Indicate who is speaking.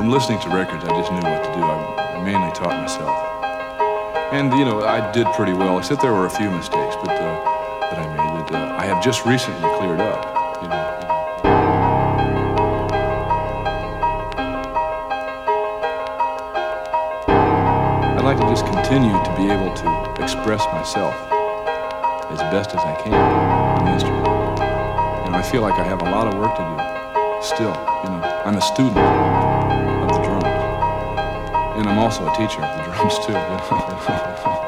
Speaker 1: from listening to records, I just knew what to do. I mainly taught myself. And, I did pretty well, except there were a few mistakes that I made that I have just recently cleared up, I'd like to just continue to be able to express myself as best as I can on the instrument. I feel like I have a lot of work to do still. I'm a student of the drums. And I'm also a teacher of the drums too.